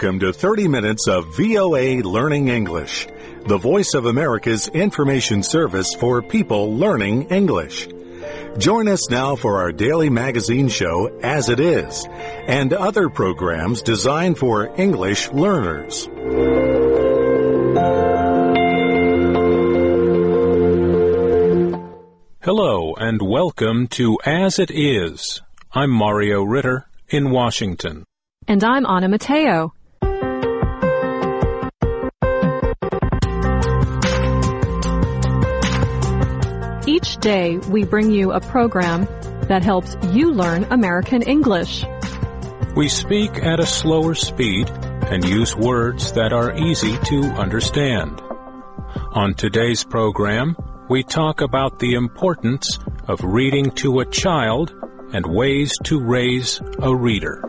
Welcome to 30 Minutes of VOA Learning English, the voice of America's information service for people learning English. Join us now for our daily magazine show, As It Is, and other programs designed for English learners. Hello, and welcome to As It Is. I'm Mario Ritter in Washington. And I'm Anna Mateo. Each day, we bring you a program that helps you learn American English. We speak at a slower speed and use words that are easy to understand. On today's program, we talk about the importance of reading to a child and ways to raise a reader.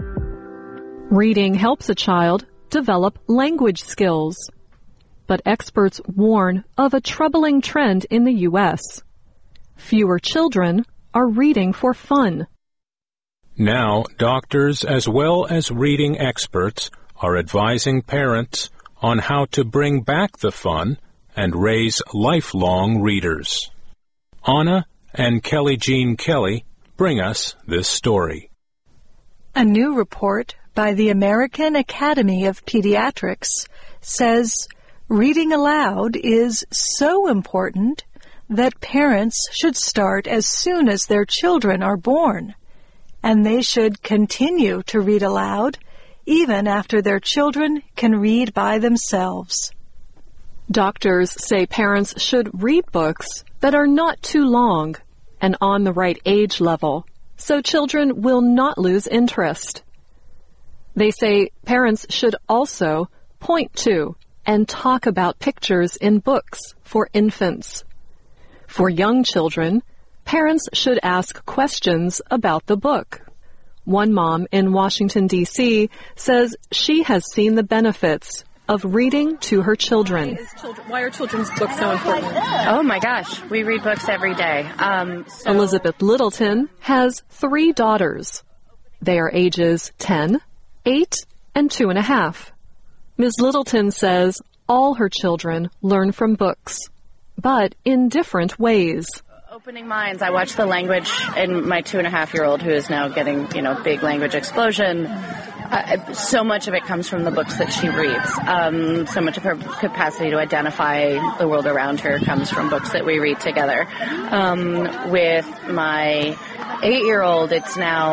Reading helps a child develop language skills. But experts warn of a troubling trend in the U.S. Fewer children are reading for fun. Now, doctors as well as reading experts are advising parents on how to bring back the fun and raise lifelong readers. Anna and Kelly Jean Kelly bring us this story. A new report by the American Academy of Pediatrics says reading aloud is so important that parents should start as soon as their children are born, and they should continue to read aloud even after their children can read by themselves. Doctors say parents should read books that are not too long and on the right age level, so children will not lose interest. They say parents should also point to and talk about pictures in books for infants. For young children, parents should ask questions about the book. One mom in Washington, D.C. says she has seen the benefits of reading to her children. Why are children's books so important? Oh my gosh, we read books every day. Elizabeth Littleton has 3 daughters. They are ages 10, 8, and 2.5. Ms. Littleton says all her children learn from books, but in different ways. Opening minds. I watch the language in my 2.5-year-old who is now getting, big language explosion. So much of it comes from the books that she reads. So much of her capacity to identify the world around her comes from books that we read together. With my 8-year-old, it's now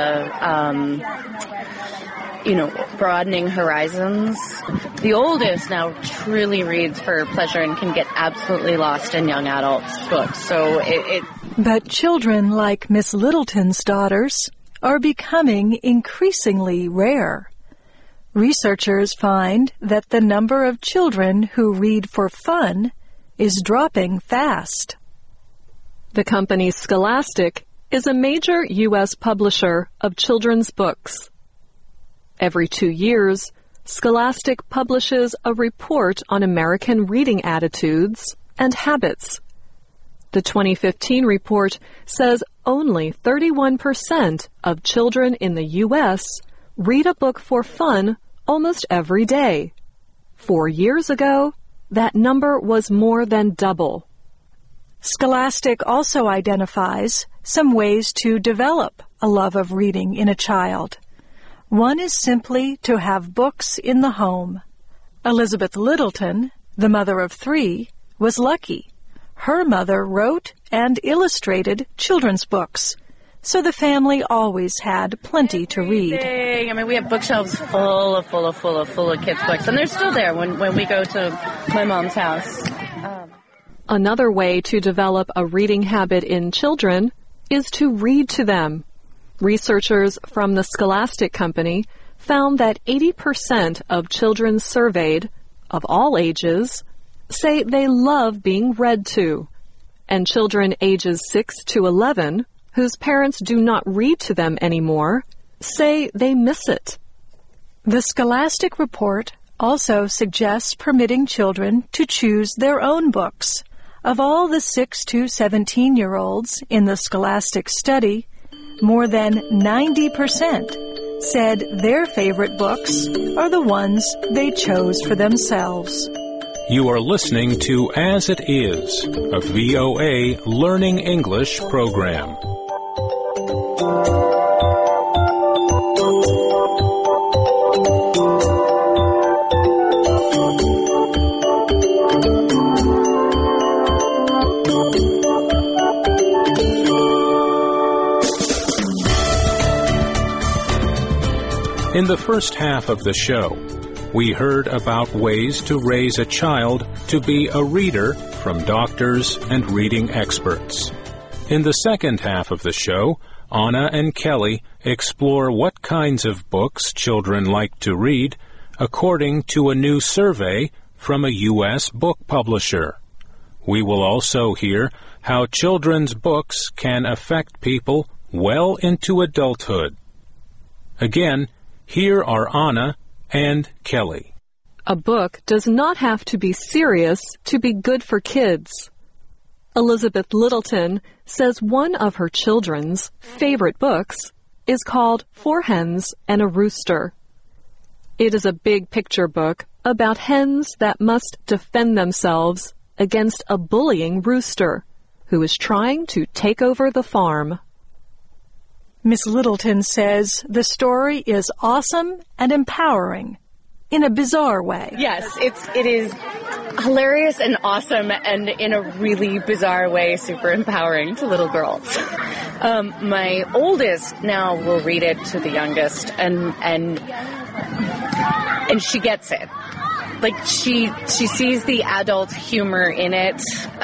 broadening horizons. The oldest now truly reads for pleasure and can get absolutely lost in young adults' books. So But children like Miss Littleton's daughters are becoming increasingly rare. Researchers find that the number of children who read for fun is dropping fast. The company Scholastic is a major U.S. publisher of children's books. Every 2 years, Scholastic publishes a report on American reading attitudes and habits. The 2015 report says only 31% of children in the U.S. read a book for fun almost every day. 4 years ago, that number was more than double. Scholastic also identifies some ways to develop a love of reading in a child. One is simply to have books in the home. Elizabeth Littleton, the mother of 3, was lucky. Her mother wrote and illustrated children's books, so the family always had plenty to read. We have bookshelves full of kids' books, and they're still there when we go to my mom's house. Another way to develop a reading habit in children is to read to them. Researchers from the Scholastic Company found that 80% of children surveyed, of all ages, say they love being read to. And children ages 6 to 11, whose parents do not read to them anymore, say they miss it. The Scholastic report also suggests permitting children to choose their own books. Of all the 6 to 17-year-olds in the Scholastic study, more than 90% said their favorite books are the ones they chose for themselves. You are listening to As It Is, a VOA Learning English program. In the first half of the show, we heard about ways to raise a child to be a reader from doctors and reading experts. In the second half of the show, Anna and Kelly explore what kinds of books children like to read according to a new survey from a U.S. book publisher. We will also hear how children's books can affect people well into adulthood. Again, here are Anna and Kelly. A book does not have to be serious to be good for kids. Elizabeth Littleton says one of her children's favorite books is called Four Hens and a Rooster. It is a big picture book about hens that must defend themselves against a bullying rooster who is trying to take over the farm. Miss Littleton says the story is awesome and empowering in a bizarre way. Yes, it is hilarious and awesome, and in a really bizarre way, super empowering to little girls. My oldest now will read it to the youngest, and she gets it. Like she sees the adult humor in it,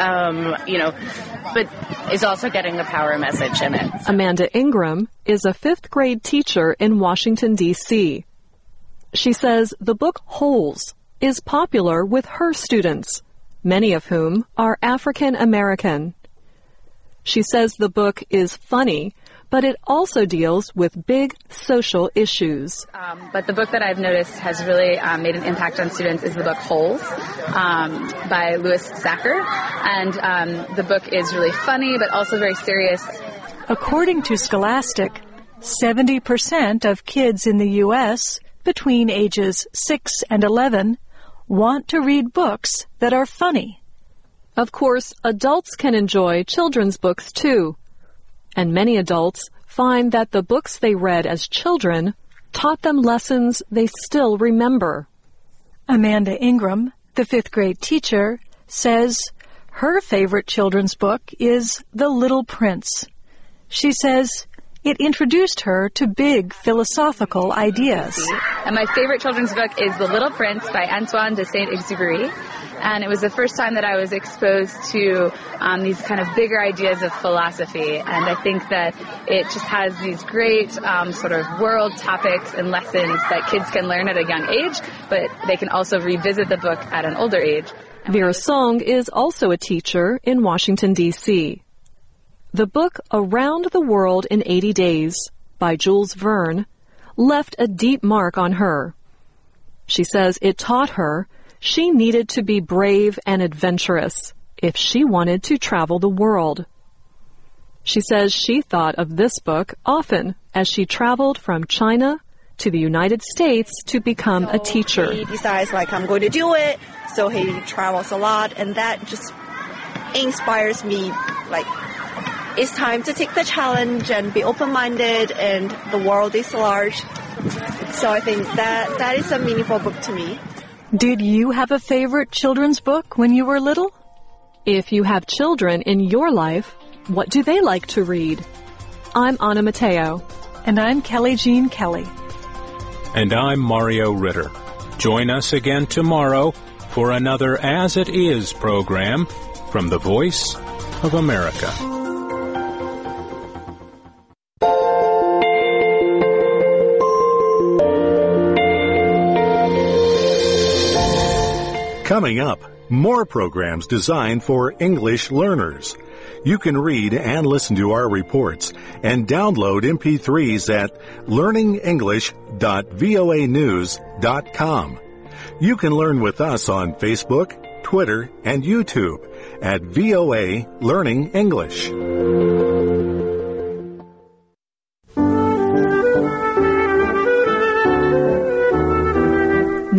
but is also getting the power message in it. Amanda Ingram is a 5th grade teacher in Washington, D.C. She says the book Holes is popular with her students, many of whom are African American. She says the book is funny, but it also deals with big social issues. But the book that I've noticed has really made an impact on students is the book Holes by Louis Sachar. And the book is really funny, but also very serious. According to Scholastic, 70% of kids in the U.S. between ages 6 and 11 want to read books that are funny. Of course, adults can enjoy children's books too. And many adults find that the books they read as children taught them lessons they still remember. Amanda Ingram, the 5th grade teacher, says her favorite children's book is The Little Prince. She says it introduced her to big philosophical ideas. And my favorite children's book is The Little Prince by Antoine de Saint-Exupéry. And it was the first time that I was exposed to these kind of bigger ideas of philosophy. And I think that it just has these great sort of world topics and lessons that kids can learn at a young age, but they can also revisit the book at an older age. Vera Song is also a teacher in Washington, D.C. The book Around the World in 80 Days by Jules Verne left a deep mark on her. She says it taught her she needed to be brave and adventurous if she wanted to travel the world. She says she thought of this book often as she traveled from China to the United States to become a teacher. He decides, I'm going to do it, so he travels a lot, and that just inspires me, it's time to take the challenge and be open-minded, and the world is large. So I think that is a meaningful book to me. Did you have a favorite children's book when you were little? If you have children in your life, what do they like to read? I'm Anna Mateo. And I'm Kelly Jean Kelly. And I'm Mario Ritter. Join us again tomorrow for another As It Is program from the Voice of America. Coming up, more programs designed for English learners. You can read and listen to our reports and download MP3s at learningenglish.voanews.com. You can learn with us on Facebook, Twitter, and YouTube at VOA Learning English.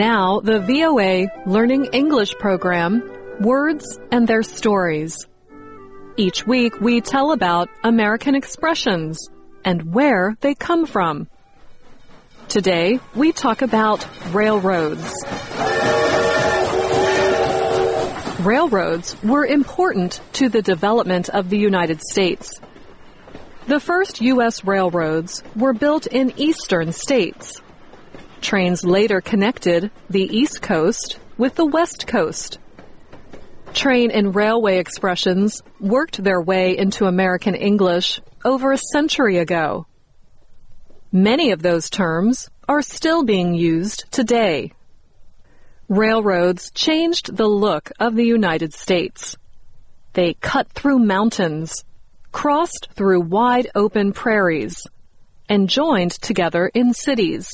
Now, the VOA Learning English program, Words and Their Stories. Each week, we tell about American expressions and where they come from. Today, we talk about railroads. Railroads were important to the development of the United States. The first U.S. railroads were built in eastern states. Trains later connected the East Coast with the West Coast. Train and railway expressions worked their way into American English over a century ago. Many of those terms are still being used today. Railroads changed the look of the United States. They cut through mountains, crossed through wide open prairies, and joined together in cities.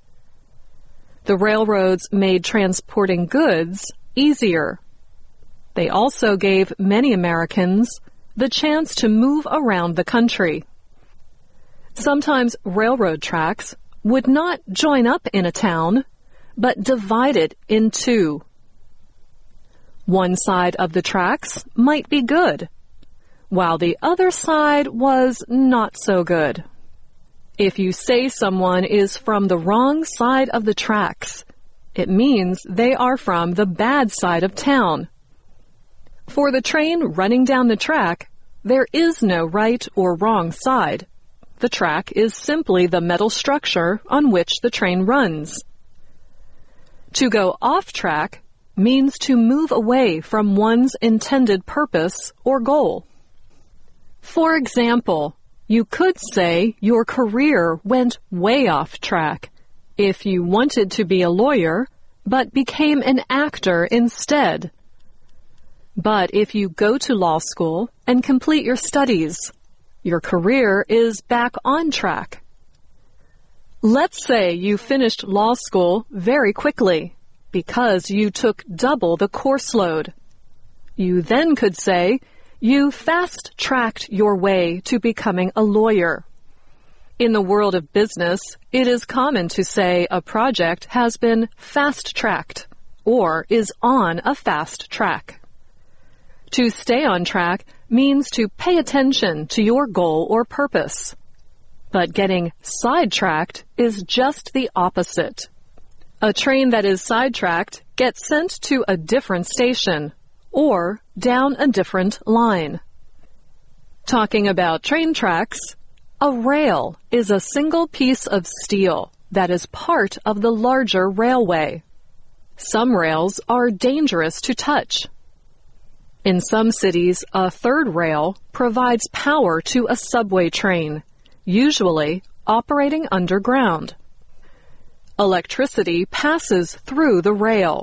The railroads made transporting goods easier. They also gave many Americans the chance to move around the country. Sometimes railroad tracks would not join up in a town, but divide it in two. One side of the tracks might be good, while the other side was not so good. If you say someone is from the wrong side of the tracks, it means they are from the bad side of town. For the train running down the track, there is no right or wrong side. The track is simply the metal structure on which the train runs. To go off track means to move away from one's intended purpose or goal. For example, you could say your career went way off track if you wanted to be a lawyer but became an actor instead. But if you go to law school and complete your studies, your career is back on track. Let's say you finished law school very quickly because you took double the course load. You then could say you fast-tracked your way to becoming a lawyer. In the world of business, it is common to say a project has been fast-tracked or is on a fast track. To stay on track means to pay attention to your goal or purpose. But getting sidetracked is just the opposite. A train that is sidetracked gets sent to a different station or down a different line. Talking about train tracks, a rail is a single piece of steel that is part of the larger railway. Some rails are dangerous to touch. In some cities, a third rail provides power to a subway train, usually operating underground. Electricity passes through the rail.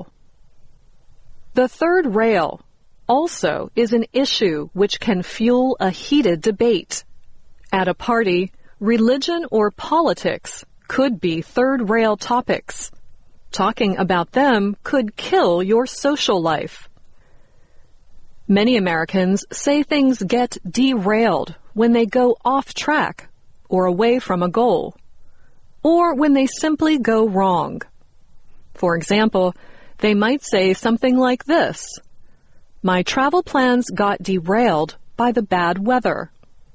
The third rail also is an issue which can fuel a heated debate. At a party, religion or politics could be third rail topics. Talking about them could kill your social life. Many Americans say things get derailed when they go off track or away from a goal, or when they simply go wrong. For example, they might say something like this: "My travel plans got derailed by the bad weather."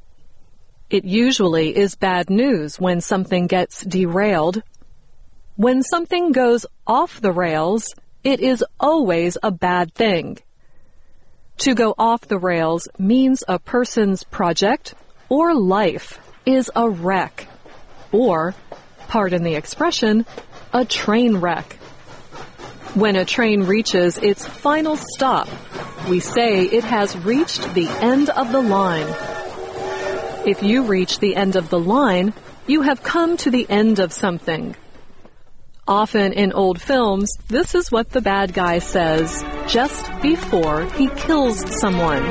It usually is bad news when something gets derailed. When something goes off the rails, it is always a bad thing. To go off the rails means a person's project or life is a wreck, or, pardon the expression, a train wreck. When a train reaches its final stop, we say it has reached the end of the line. If you reach the end of the line, you have come to the end of something. Often in old films, this is what the bad guy says just before he kills someone.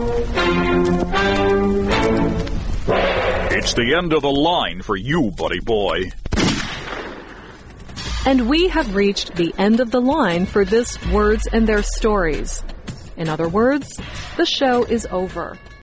It's the end of the line for you, buddy boy. And we have reached the end of the line for this Words and Their Stories. In other words, the show is over.